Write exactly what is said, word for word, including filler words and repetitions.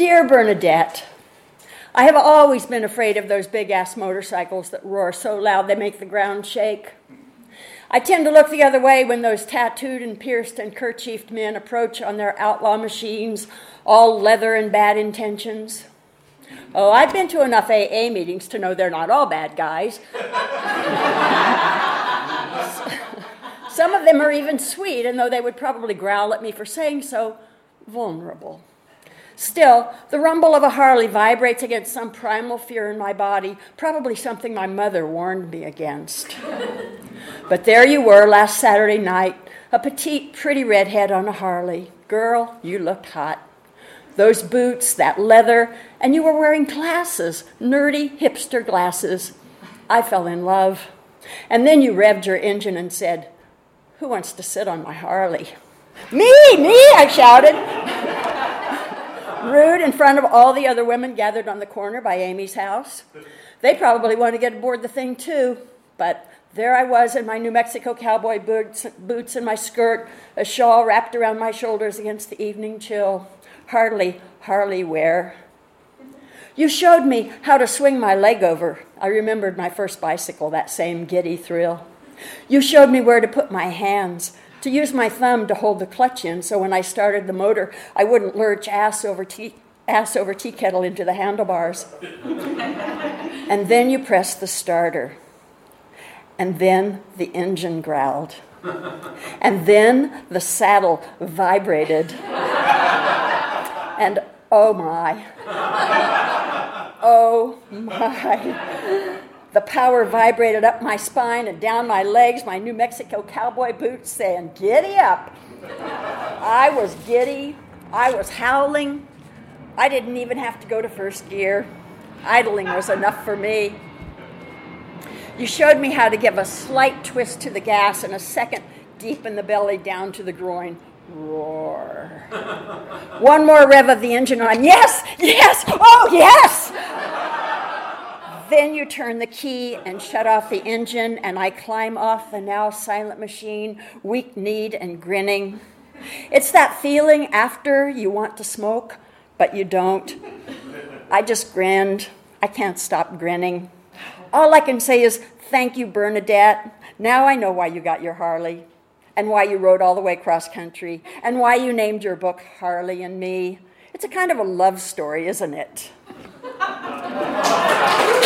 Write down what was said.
Dear Bernadette, I have always been afraid of those big-ass motorcycles that roar so loud they make the ground shake. I tend to look the other way when those tattooed and pierced and kerchiefed men approach on their outlaw machines, all leather and bad intentions. Oh, I've been to enough A A meetings to know they're not all bad guys. Some of them are even sweet, and though they would probably growl at me for saying so, vulnerable. Still, the rumble of a Harley vibrates against some primal fear in my body, probably something my mother warned me against. But there you were last Saturday night, a petite, pretty redhead on a Harley. Girl, you looked hot. Those boots, that leather, and you were wearing glasses, nerdy hipster glasses. I fell in love. And then you revved your engine and said, "Who wants to sit on my Harley?" Me, me, I shouted. Rude in front of all the other women gathered on the corner by Amy's house. They probably wanted to get aboard the thing too, but there I was in my New Mexico cowboy boots, boots and my skirt, a shawl wrapped around my shoulders against the evening chill. Hardly Harley wear. You showed me how to swing my leg over. I remembered my first bicycle, that same giddy thrill. You showed me where to put my hands, to use my thumb to hold the clutch in so when I started the motor, I wouldn't lurch ass over tea, ass over tea kettle into the handlebars. And then you pressed the starter. And then the engine growled. And then the saddle vibrated. And oh my, oh my. The power vibrated up my spine and down my legs, my New Mexico cowboy boots saying, "Giddy up." I was giddy. I was howling. I didn't even have to go to first gear. Idling was enough for me. You showed me how to give a slight twist to the gas and a second deep in the belly down to the groin. Roar. One more rev of the engine on. Yes, yes, oh yes! Then you turn the key and shut off the engine, and I climb off the now silent machine, weak-kneed and grinning. It's that feeling after you want to smoke, but you don't. I just grinned. I can't stop grinning. All I can say is, thank you, Bernadette. Now I know why you got your Harley, and why you rode all the way cross-country, and why you named your book Harley and Me. It's a kind of a love story, isn't it?